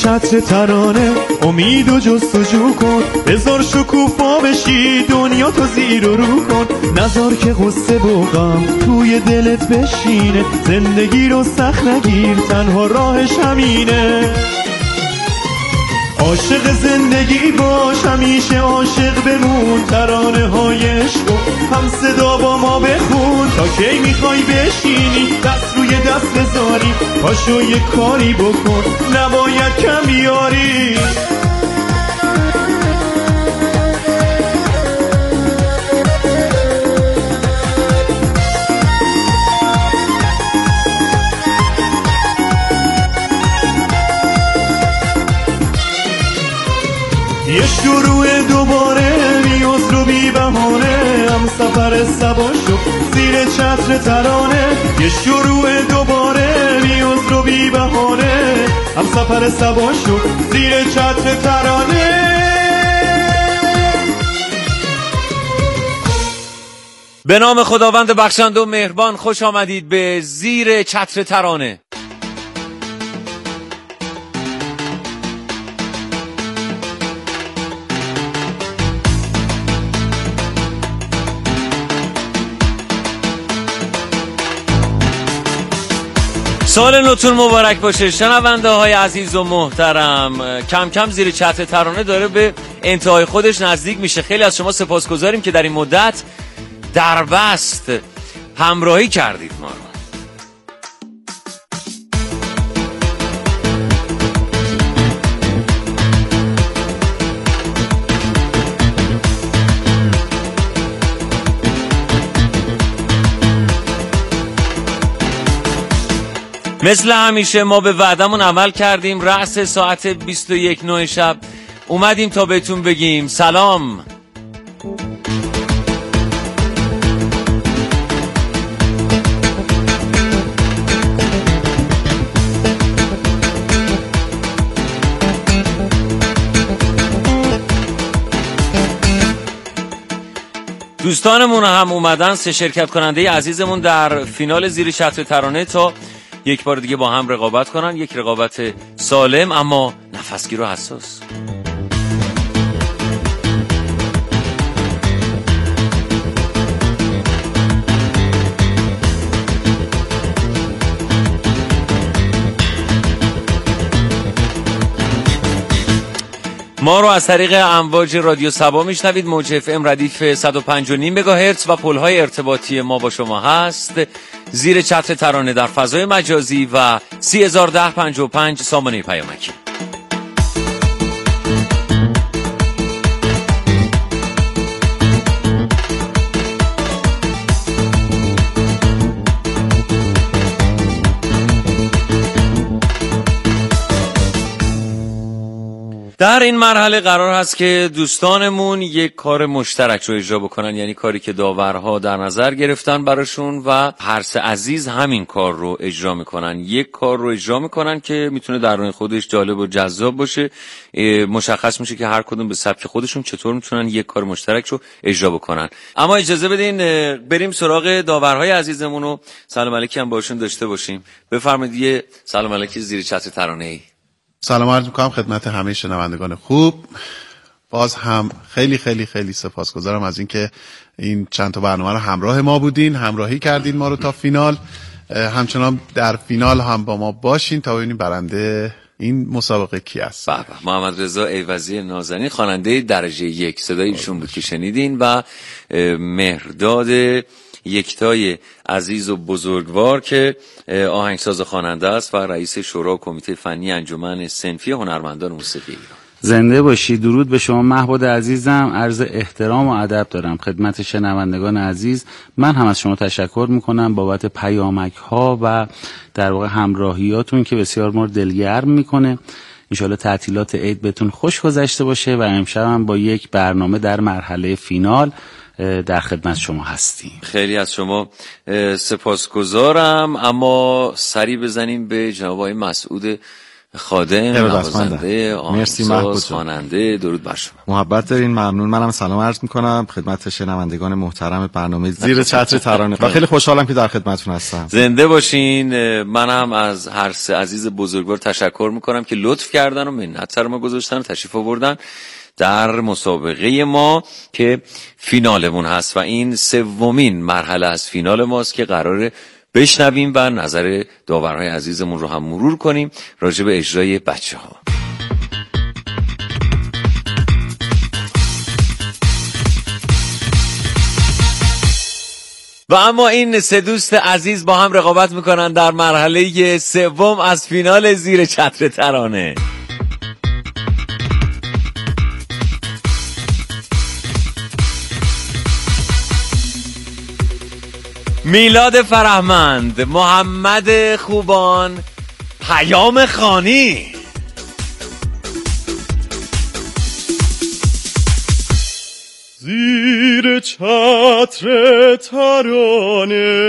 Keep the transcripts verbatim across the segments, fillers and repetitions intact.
چتر ترانه امید و جستجو کن، بذار شکوفا بشی دنیا تو زیر و رو کن، نذار که غصه و غم توی دلت بشینه، زندگی رو سخت نگیر تنها راهش همینه. عاشق زندگی باش همیشه عاشق بمون، ترانه های عشق هم صدا با ما بخون، تا کی میخوای بشینی دست روی دست بذاری، پاشو یه کاری بکن نباید کم بیاری. یه شروع دوباره بی عذر و بی بهانه، هم سفر صبا شد زیر چتر ترانه. یه شروع دوباره بی عذر و بی بهانه، هم سفر صبا شد زیر چتر ترانه. به نام خداوند بخشنده و مهربان، خوش آمدید به زیر چتر ترانه. سال نوتون مبارک باشه شنونده های عزیز و محترم. کم کم زیر چتر ترانه داره به انتهای خودش نزدیک میشه. خیلی از شما سپاسگزاریم که در این مدت دربست همراهی کردید ما رو. مثل همیشه ما به وعدمون عمل کردیم. رأس ساعت بیست و یک نه شب اومدیم تا بهتون بگیم سلام. دوستانمون هم اومدن، سه شرکت کننده عزیزمون در فینال زیر چتر ترانه تا یک بار دیگه با هم رقابت کنن. یک رقابت سالم اما نفسگیر و حساس. ما رو از طریق امواج رادیو صبا میشنوید. موج اف ام ردیف صد و پنج و نیم مگاهرتز و پل‌های ارتباطی ما با شما هست. زیر چتر ترانه در فضای مجازی و سه هزار و ده پنجاه و پنج سامانه پیامکی. در این مرحله قرار هست که دوستانمون یک کار مشترک رو اجرا بکنن، یعنی کاری که داورها در نظر گرفتن براشون و هر سه عزیز همین کار رو اجرا میکنن. یک کار رو اجرا میکنن که میتونه در اون خودش جالب و جذاب باشه. مشخص میشه که هر کدوم به سبک خودشون چطور میتونن یک کار مشترک رو اجرا بکنن. اما اجازه بدین بریم سراغ داورهای عزیزمون و سلام علیکی هم باشون داشته باشیم. بفرمایید یه سلام علیکی زیر چتر ترانه‌ای. سلام عرض میکنم خدمت همه شنوندگان خوب. باز هم خیلی خیلی خیلی سپاسگزارم از اینکه این چند تا برنامه رو همراه ما بودین، همراهی کردین ما رو تا فینال. همچنان در فینال هم با ما باشین تا ببینیم برنده این مسابقه کی است. بله، محمد رضا ایوزی نازنین خواننده درجه یک، صدای ایشون بود که شنیدین، و مهرداد یکتای عزیز و بزرگوار که آهنگساز و خواننده است و رئیس شورا و کمیته فنی انجمن صنفی هنرمندان موسیقی ایران. زنده باشی. درود به شما محبود عزیزم. عرض احترام و ادب دارم خدمت شنوندگان عزیز. من هم از شما تشکر میکنم بابت پیامک ها و در واقع همراهیاتون که بسیار ما رو دلگرم میکنه. انشالله تعطیلات عید بهتون خوش گذشته باشه و امشب هم با یک برنامه در مرحله فینال در خدمت شما هستیم. خیلی از شما سپاسگزارم. اما سری بزنیم به جناب آقای مسعود خادم، نوازنده، آهنگساز، خواننده. درود بر شما. محبت دارین. ممنون. منم سلام عرض میکنم خدمت شنوندگان محترم برنامه زیر چتر ترانه و خیلی خوشحالم که در خدمتتون هستم. زنده باشین. منم از هر سه عزیز بزرگوار تشکر میکنم که لطف کردن و منت سر ما گذاشتن و تشریف آوردن در مسابقه ما که فینالمون هست و این سومین مرحله از فینال ماست که قراره بشنویم و نظر داورهای عزیزمون رو هم مرور کنیم راجع به اجرای بچه ها. و اما این سه دوست عزیز با هم رقابت میکنن در مرحله سوم از فینال زیر چتر ترانه. میلاد فرهمند، محمد خوبان، پیام خانی. زیر چتر ترانه.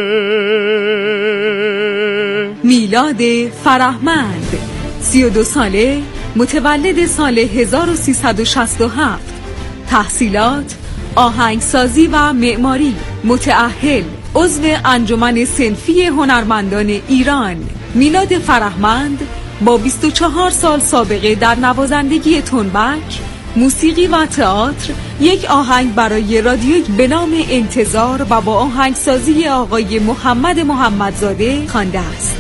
میلاد فرهمند، سی و دو ساله، متولد سال هزار و سیصد و شصت و هفت. تحصیلات آهنگسازی و معماری. متأهل، عضو انجمن صنفی هنرمندان ایران. میلاد فرهمند با بیست و چهار سال سابقه در نوازندگی تنبک، موسیقی و تئاتر، یک آهنگ برای رادیو به نام انتظار و با آهنگسازی آقای محمد محمدزاده خوانده است.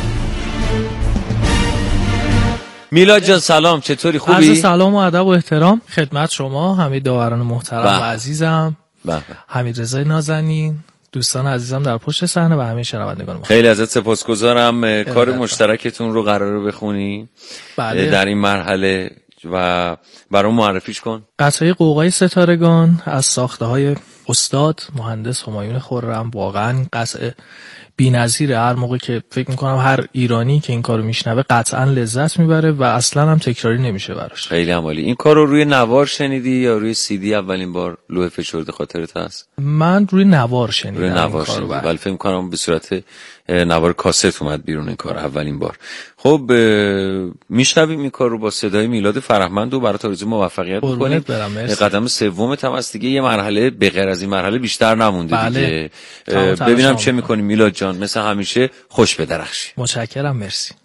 میلاد جان سلام، چطوری؟ خوبی؟ عرض سلام و ادب و احترام خدمت شما همه داوران محترم و عزیزم، حمیدرضا نازنین، دوستان عزیزم در پشت صحنه و همه شنوندگان. خیلی ازت سپاسگزارم. کار مشترکتون رو قراره بخونی بله. در این مرحله و برام معرفیش کن. قطعه قوقای ستارگان از ساخته های استاد مهندس همایون خرم، واقعا قطعه بی‌نظیره. هر موقع که فکر میکنم هر ایرانی که این کارو میشنوه قطعا لذت میبره و اصلا هم تکراری نمیشه براش. خیلی عالی. این کارو روی نوار شنیدی یا روی سی دی اولین بار لوح فشرده خاطرت هست؟ من روی نوار شنیدم. روی نوار شنیدم ولی فکر میکنم به صورت نوار کاست اومد بیرون این کار اولین بار. خب میشنویم این کار رو با صدای میلاد فرهمند و برات آرزوی موفقیت می‌کنیم. قدم سومت هم از دیگه یه مرحله به غیر از این مرحله بیشتر نمونده. بله. دیگه ببینم چه می‌کنی میلاد جان. مثل همیشه خوش بدرخشی. متشکرم. مرسی.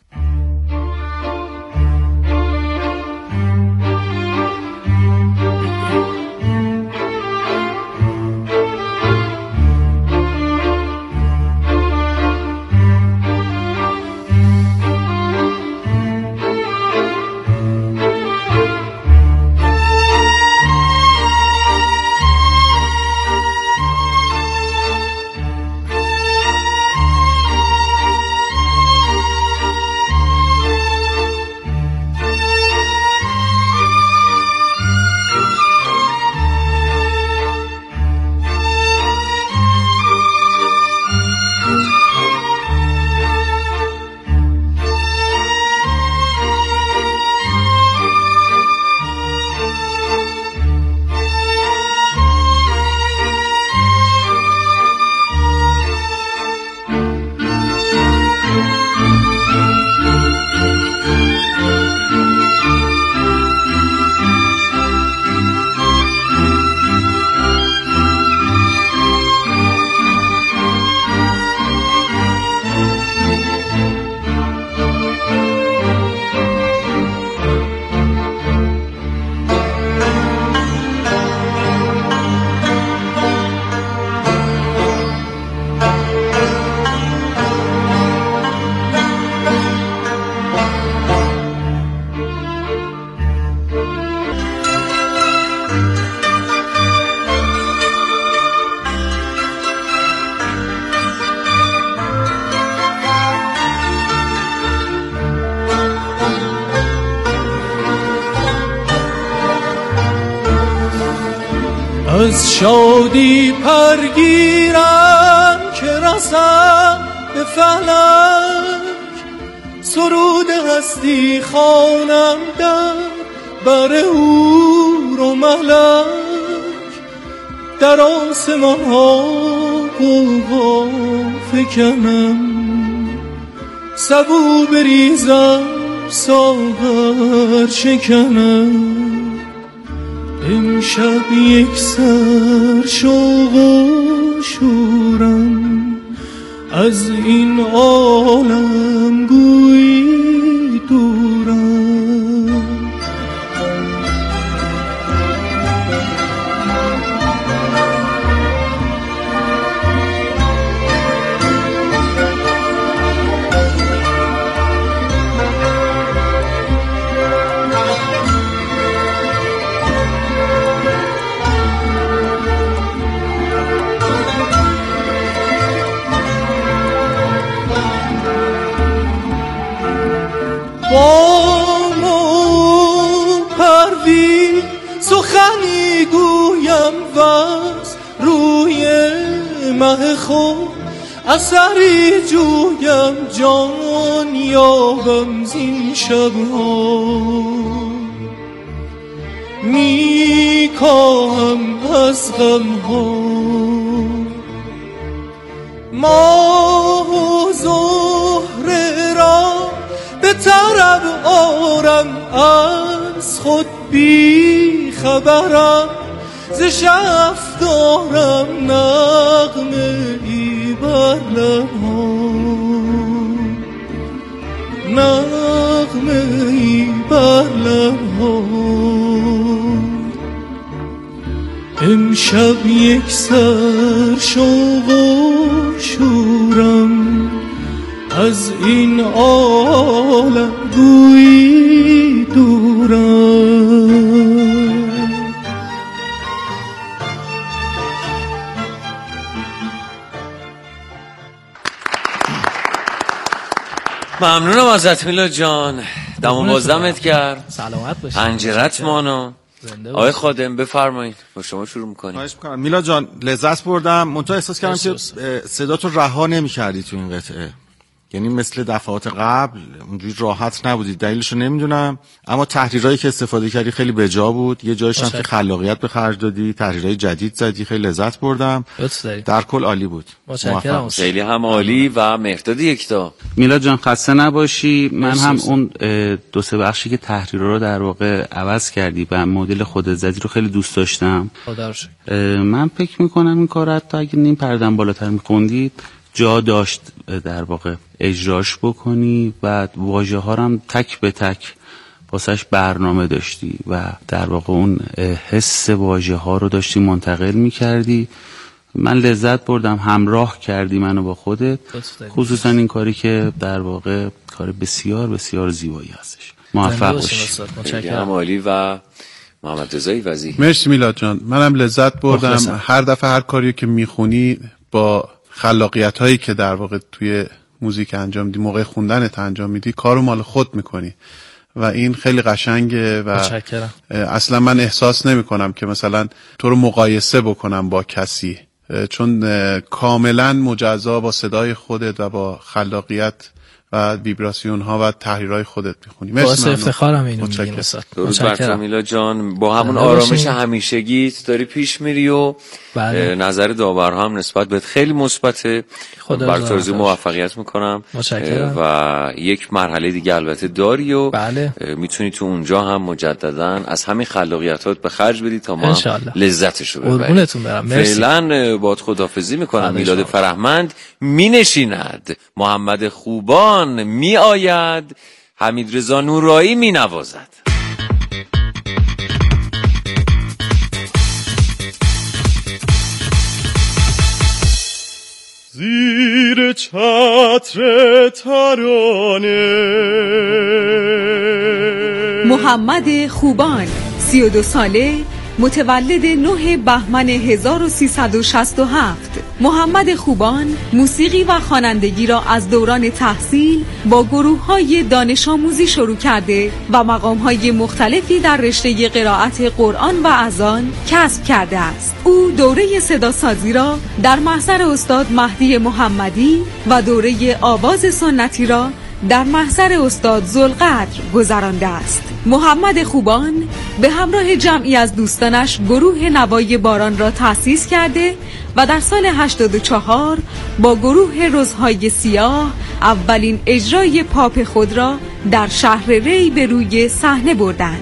از شادی پرگیرم که رسم به فلک، سرود هستی خوانم در بر هور و ملک، در آسمان ها غوغا فکنم، سبو بریزم ساغر شکنم، امشب یک سر شوق و شورم، از این عالم گویی دورم. با مو پروین سخنی گویم وز روی مه خود، اثری جویم جان یابم زین شبها. می کاهم از غمها ماه و زهره را، به طرب آرم از خود بی خبرم، ز شف دارم نغمه ای بر لبها، نغمه ای بر لبها. امشب یک سر شوق و شورم، از این عالم گویی دورم. ممنونم ازت میلاد جان، دم بازدمت کرد، سلامت باشید، پنجرت مانو. آقای خادم بفرمایید، با شما شروع میکنیم. خواهش میکنم. میلاد جان لذت بردم، منتها احساس کردم که صداتو رها نمی‌کردی تو این قطعه، یعنی مثل دفعات قبل اونجوری راحت نبودی. دلیلشو نمیدونم، اما تحریرایی که استفاده کردی خیلی بجا بود. یه جایش هم که خلاقیت به خرج دادی، تحریرای جدید زدی، خیلی لذت بردم. در کل عالی بود. متشکرم. خیلی هم عالی. و مهرداد یکتا، میلاد جان خسته نباشی. من هم اون دو سه بخشی که تحریر رو در واقع عوض کردی و مدل خودت زدی رو خیلی دوست داشتم. من فکر میکنم این کار حتی اگه نیم پردم بالاتر میخوندید جا داشت در واقع اجراش بکنی و واژه ها هم تک به تک واسش برنامه داشتی و در واقع اون حس واژه ها رو داشتی منتقل میکردی. من لذت بردم، همراه کردی منو با خودت، خصوصا این کاری که در واقع کار بسیار بسیار زیبایی هستش. موفق باشی. متشکرم. عالی. و محمد رضای وزیر، مرسی میلاد جان، منم لذت بردم. مخلصم. هر دفعه هر کاری که میخونی با خلاقیت هایی که در واقع توی موزیک انجام میدی، موقع خوندنت انجام میدی، کارو مال خود میکنی و این خیلی قشنگه و متشکرم. اصلا من احساس نمی کنم که مثلا تو رو مقایسه بکنم با کسی، چون کاملا مجزا با صدای خودت و با خلاقیت و ویبراسیون ها و تحریرهای خودت میخونی. مرسی. افتخارم اینو میگین استاد. درود بر تو میلاد جان، با همون آرامش همیشگیت داری پیش میری و بله. نظر داورها هم نسبت بهت خیلی مثبته. بر تو آرزوی موفقیت میکنم و یک مرحله دیگه البته داری و بله. میتونی تو اونجا هم مجددا از همین خلاقیتات به خرج بدی تا ما لذتش رو ببریم. قربونتون برم. مرسی. فعلا باد خداحافظی میکنم. میلاد فرهمند مینشیند، محمد خوبان می آید، حمید رضا نورایی می نوازد. زیر چتر ترانه محمد خوبان، سی و دو ساله، متولد نه بهمن هزار و سیصد و شصت و هفت. محمد خوبان موسیقی و خوانندگی را از دوران تحصیل با گروه‌های دانش آموزی شروع کرده و مقام‌های مختلفی در رشته قرائت قرآن و اذان کسب کرده است. او دوره صداسازی را در محضر استاد مهدی محمدی و دوره آواز سنتی را در محضر استاد ذوالقدر گذرانده است. محمد خوبان به همراه جمعی از دوستانش گروه نوای باران را تأسیس کرده و در سال هشتاد و چهار با گروه روزهای سیاه اولین اجرای پاپ خود را در شهر ری به روی صحنه بردند.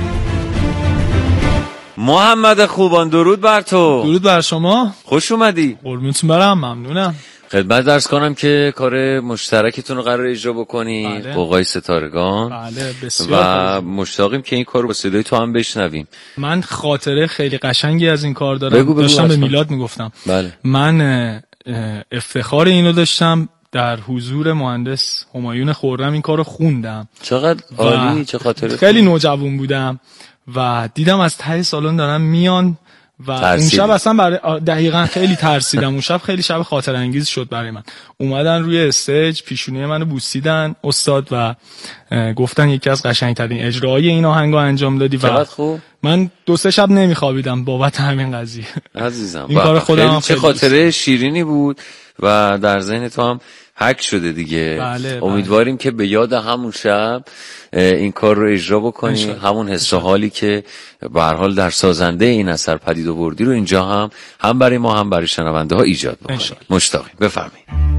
محمد خوبان درود بر تو. درود بر شما. خوش اومدی. قربونتون برم، ممنونم. خدمت درس کنم که کار مشترکتون رو قرار اجرا بکنی بله. با آقای ستارگان. بله بسیار. و مشتاقیم که این کار رو با صدای تو هم بشنویم. من خاطره خیلی قشنگی از این کار دارم. بگو بگو داشتم به حتما. میلاد میگفتم. بله. من افتخار اینو داشتم در حضور مهندس همایون خرم این کارو خوندم. چقدر عالی، چه خاطره. خیلی نوجوان بودم و دیدم از ته سالن دارن میان و ترسیدی. اون شب اصلا برای دقیقاً خیلی ترسیدم. اون شب خیلی شب خاطر انگیز شد برای من. اومدن روی استیج پیشونی منو بوسیدن استاد و گفتن یکی از قشنگترین اجراهای این آهنگو انجام دادی و خوب. من دو سه شب نمیخوابیدم بابت همین قضیه. عزیزم این کار خودم خیلی چه خاطره شیرینی بود و در ذهن تو هم حک شده دیگه. بله، امیدواریم بله. که به یاد همون شب این کار رو اجرا بکنی، همون حس و حالی که به هر حال در سازنده این اثر پدید آوردی رو اینجا هم هم برای ما هم برای شنونده ها ایجاد بکنی. مشتاقیم. بفرمایید.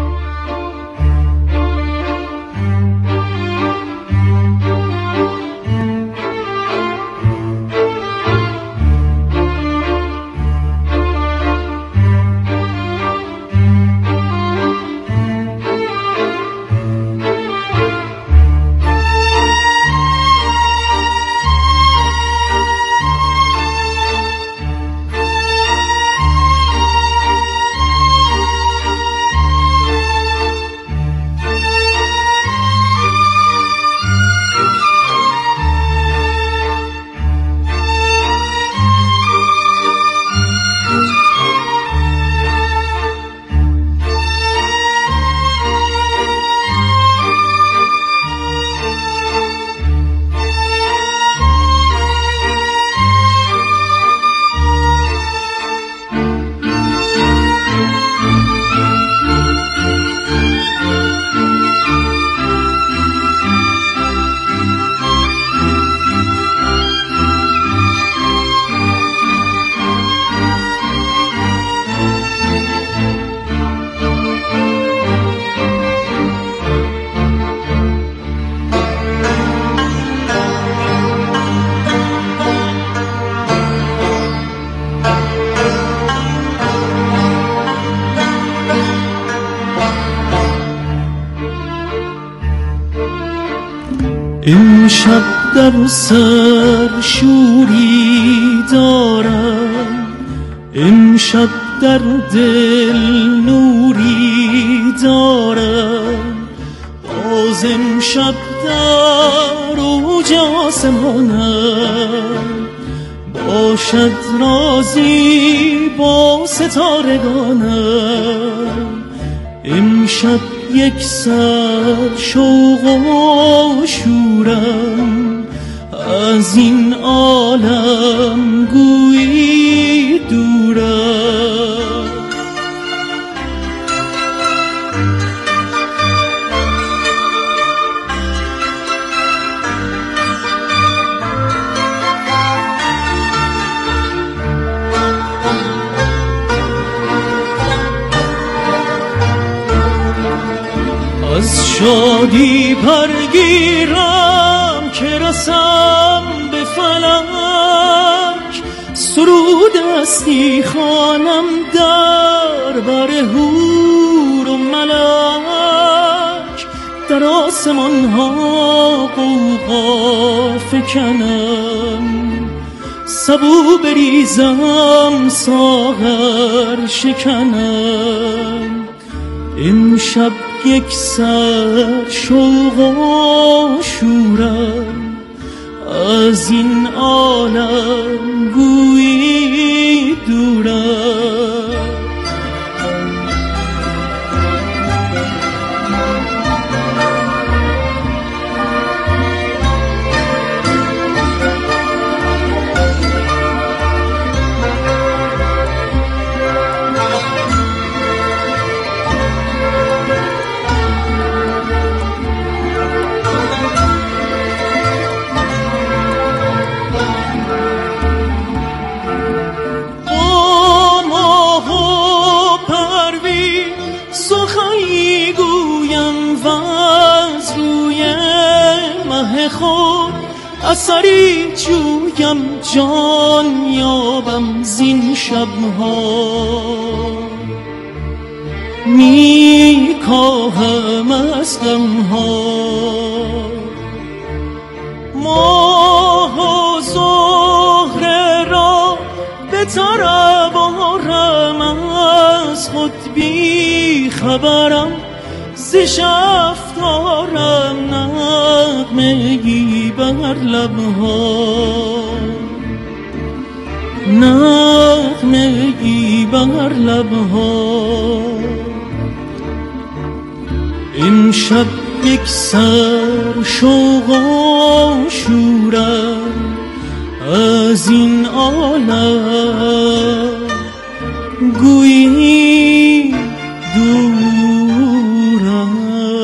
امشب در سر شوری دارم، امشب در دل نوری دارم، باز امشب در اوج آسمانم، باشد رازی با ستارگانم. امشب یک سر شوق و شورم، از این عالم گویی دورم. از شادی پرگیرم که رسم به فلک، سرود استی خوانم در بر حور و ملک، در آسمان ها غوغا فکنم، سبو بریزم ساغر شکنم. امشب یک سر شوق و شورم، از این عالم گویی دورم. خود اثری جویم جان یابم زین شبها می کاهم از غمها ماه و زهره را به طرب آرم از خود بی خبرم ز شفتارم نغمه‌ای بر لبها نغمه‌ای بر لبها امشب یک سر شوق و شورم از این عالم گویی دورم.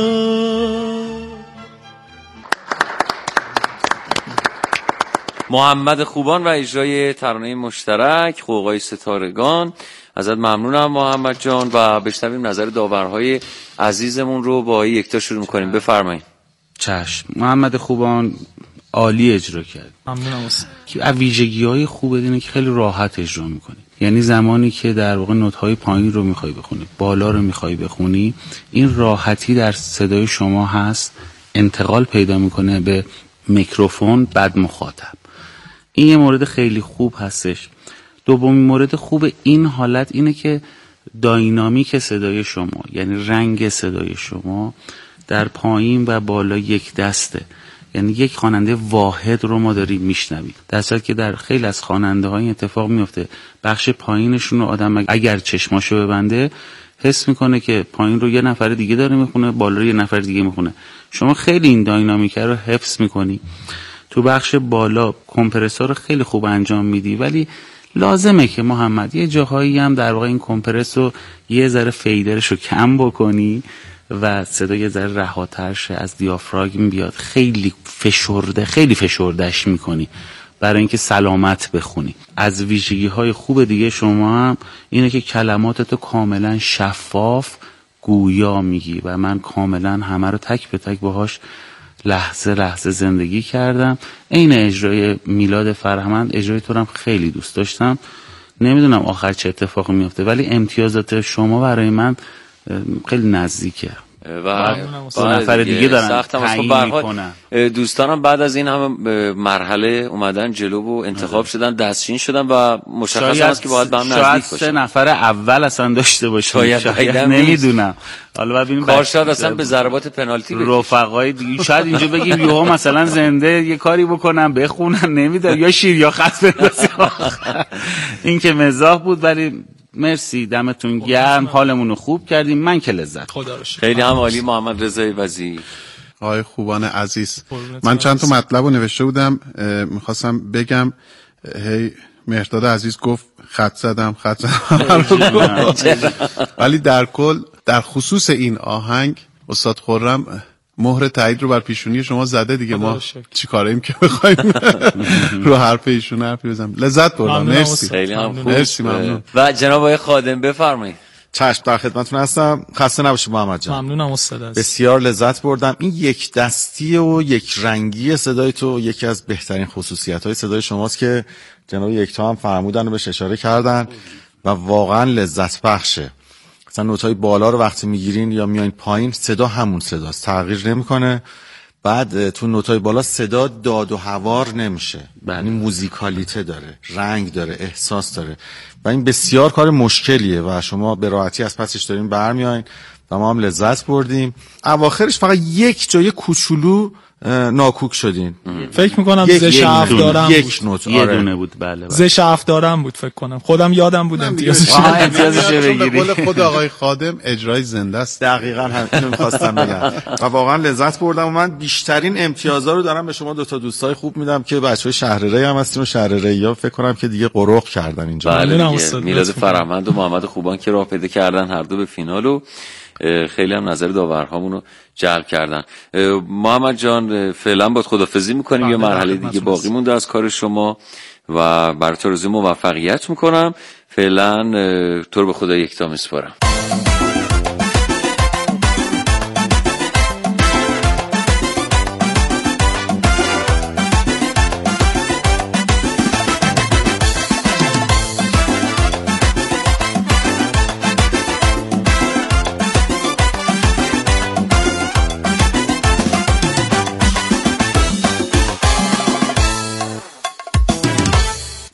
محمد خوبان و اجرای ترانه مشترک غوغای ستارگان. ازت ممنونم محمد جان و بشنویم نظر داورهای عزیزمون رو با یکتا شروع میکنیم. بفرمایید. چشم. محمد خوبان عالی اجرا کرد. ممنونم استاد. ویژگی‌های خوب اینه که خیلی راحت اجرا میکنی، یعنی زمانی که در واقع نوت‌های پایین رو میخوای بخونی، بالا رو میخوای بخونی، این راحتی در صدای شما هست، انتقال پیدا میکنه به میکروفون بعد مخاطب. این یه مورد خیلی خوب هستش. دومین مورد خوب این حالت اینه که داینامیک صدای شما، یعنی رنگ صدای شما در پایین و بالا یک دسته، یعنی یک خواننده واحد رو ما داریم میشنویم، در صورتی که در خیلی از خواننده های اتفاق میفته بخش پایینشون رو آدم اگر چشماشو ببنده حس میکنه که پایین رو یه نفر دیگه داره میخونه، بالا رو یه نفر دیگه میخونه. شما خیلی این داینامیک رو حفظ میکنی. تو بخش بالا کمپرسور رو خیلی خوب انجام میدی، ولی لازمه که محمد یه جاهایی هم در واقع این کمپرس رو یه ذره فیدرش رو کم بکنی و صدا یه ذره رهاتر شه، از دیافراگم بیاد. خیلی فشرده خیلی فشردش میکنی برای اینکه سلامت بخونی. از ویژگی های خوب دیگه شما هم اینه که کلماتتو کاملا شفاف گویا میگی و من کاملا همه رو تک به تک باهاش لحظه لحظه زندگی کردم. این اجرای میلاد فرهمند، اجرای تو هم خیلی دوست داشتم. نمیدونم آخر چه اتفاقی میفته، ولی امتیازات شما برای من خیلی نزدیکه و دو نفر دیگه دارن تعیین میکنن. دوستانم بعد از این همه مرحله اومدن جلو و انتخاب شدن، دستچین شدن و مشخص است که باید به هم نزدیک باشن. شاید سه نفر اول اصلا داشته باشن، شاید نمیدونم. حالا ببینیم کار شاید اصلا به ضربات پنالتی بکشه. رفقای دیگه شاید اینجا بگیم یهو مثلا زنده یه کاری بکنن بخونن، نمیدونم، یا شیر یا خط بندازیم. این که مزاح بود، ولی مرسی، دمتون گرم، حالمون رو خوب کردیم. من که لذت خدا رو شکر. خیلی هم عالی. محمد رضای وزیر. آقای خوبان عزیز، من چند تا مطلب رو نوشته بودم میخواستم بگم. هی مهرداد عزیز گفت خط زدم خط زدم ولی در کل در خصوص این آهنگ استاد خرم مهر تایید رو بر پیشونی شما زده دیگه. ما چی کاریم که بخوایم رو حرف ایشون حرفی بزنم. لذت بردم. مرسی. خیلی هم خوب. مرسی، ممنون. و جناب آقای خادم بفرمایید. چشم، در خدمتتون هستم. خسته نباشید محمد جان. ممنونم استاد. بسیار لذت بردم. این یک دستی و یک رنگی صدای تو یکی از بهترین خصوصیت‌های صدای شماست که جناب یکتا هم فرمودن و بهش اشاره کردن و واقعا لذت بخشه. مثلا نوت‌های بالا رو وقتی میگیرین یا میایین پایین، صدا همون صداست، تغییر نمیکنه. بعد تو نوت‌های بالا صدا داد و هوار نمیشه، یعنی موزیکالیته داره، رنگ داره، احساس داره و این بسیار کار مشکلیه و شما به راحتی از پسش دارین برمیایین و ما هم لذت بردیم. اواخرش فقط یک جای کوچولو ناکوک شدین. فکر میکنم زش هفت دارم یک نوت یه دونه بود. بله بله. زش هفت دارم بود فکر کنم. خودم یادم بود امتیازش. امتیازش بگیری. به قول خود آقای خادم اجرای زنده است. دقیقاً همین می‌خواستم بگم و واقعا لذت بردم و من بیشترین امتیازا رو دارم به شما دو تا دوستای خوب میدم که بچهای شهرری هم هستین و شهرری‌ها فکر کنم که دیگه قرق کردن اینجا. بله، میلاد فرهمند و محمد خوبان که راه پیدا کردن هر دو به فینال و خیلی هم نظر داورهامون رو جلب کردن. محمد جان فعلا باید خدافظی میکنیم، یه مرحله دیگه باقی مونده از کار شما و برای تو آرزوی موفقیت میکنم. فعلا تو رو به خدا یکتا میسپارم.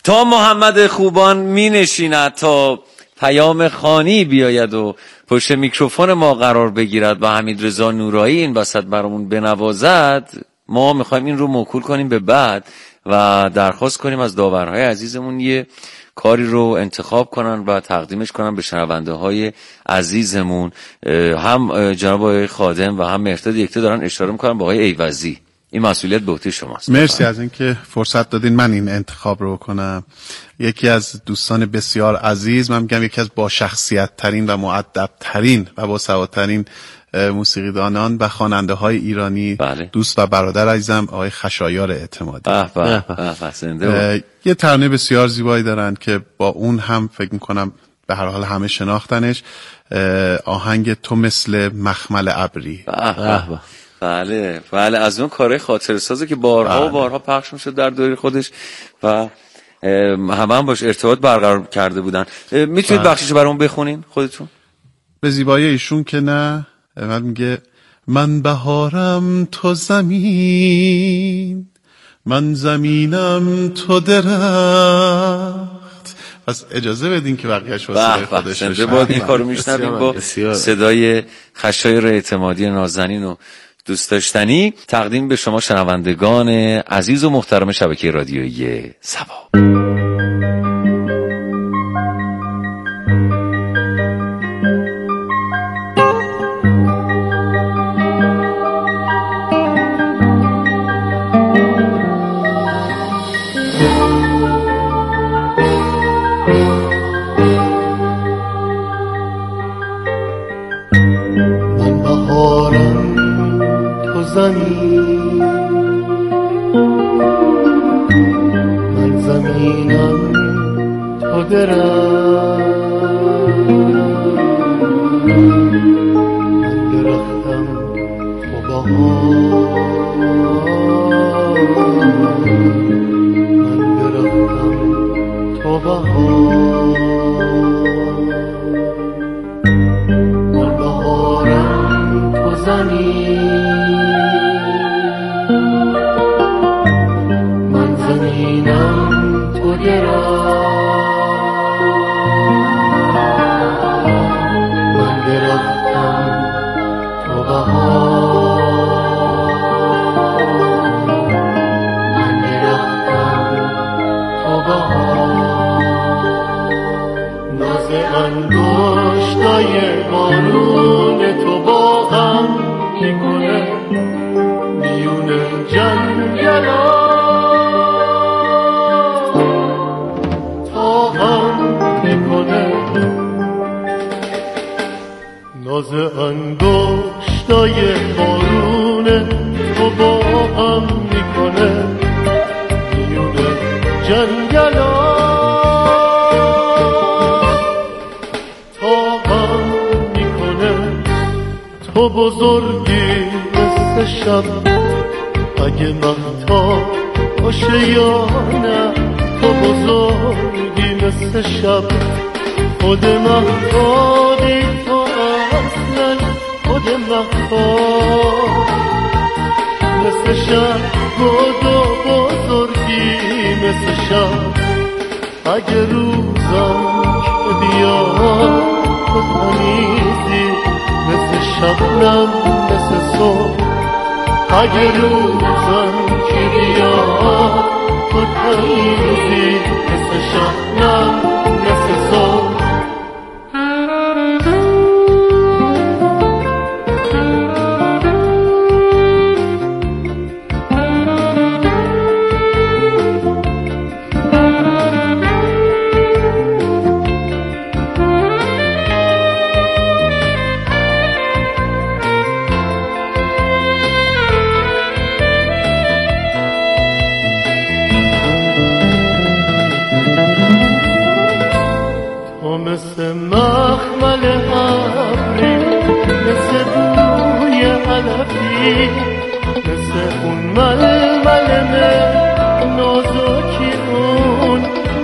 تا محمد خوبان می نشیند تا پیام خانی بیاید و پشت میکروفون ما قرار بگیرد و حمیدرضا نورایی این وسط برامون بنوازد، ما میخوایم این رو موکول کنیم به بعد و درخواست کنیم از داورهای عزیزمون یه کاری رو انتخاب کنن و تقدیمش کنن به شنونده های عزیزمون. هم جناب آقای خادم و هم مهرداد یکتا دارن اشاره میکنن با آقای ایوزی. این مسئولیت به عهده شماست. مرسی از اینکه فرصت دادین من این انتخاب رو کنم. یکی از دوستان بسیار عزیز، من میگم یکی از با شخصیت ترین و مؤدب ترین و با سوادترین موسیقیدانان و خواننده های ایرانی، بله. دوست و برادر عزیزم آقای خشایار اعتمادی. به به به زنده. یه ترانه بسیار زیبایی دارن که با اون هم فکر میکنم به هر حال همه شناختنش، آهنگ تو مثل مخمل ابری. بله بله، از اون کاره خاطر سازه که بارها بله. و بارها پخش میشد در دوره خودش و همه هم باش ارتباط برقرار کرده بودن. میتونید بخشش برامون بخونین خودتون؟ به زیبایی ایشون که نه، من میگه من بهارم تو زمین، من زمینم تو درخت. پس اجازه بدین که بقیه‌اش واسه خودش بشه. بعد این کارو میشنویم با صدای خشایار اعتمادی نازنین و دوست داشتنی، تقدیم به شما شنوندگان عزیز و محترم شبکه رادیویی سبا. من بهارم تو زمین، من زمینم تو درخت، من درختم تو بهار، من درختم تو بهار. من بهارم تو زمین، من زمینم تو درخت، من درختم تو بهار، من درختم تو بهار. ناز انگشتای بارون تو با هم میکنه میون جنگلا، تا هم میکنه ناز انگشتای بارون تو با هم میکنه میون جنگلا، تو بزرگی مثل شب اگه مهتاب باشه یا نه، تو بزرگی مثل شب خود مهتابی، تو اصلا خود مهتاب مثل شب، خود و بزرگی مثل شب. اگه روزم که بیاد تو تمیزی مثل شبنم مثل صبح، اگه روزم که بیاد تو تمیزی مثل شبنم مثل صبح. مثل مخمل ابری، مثل بوی علفی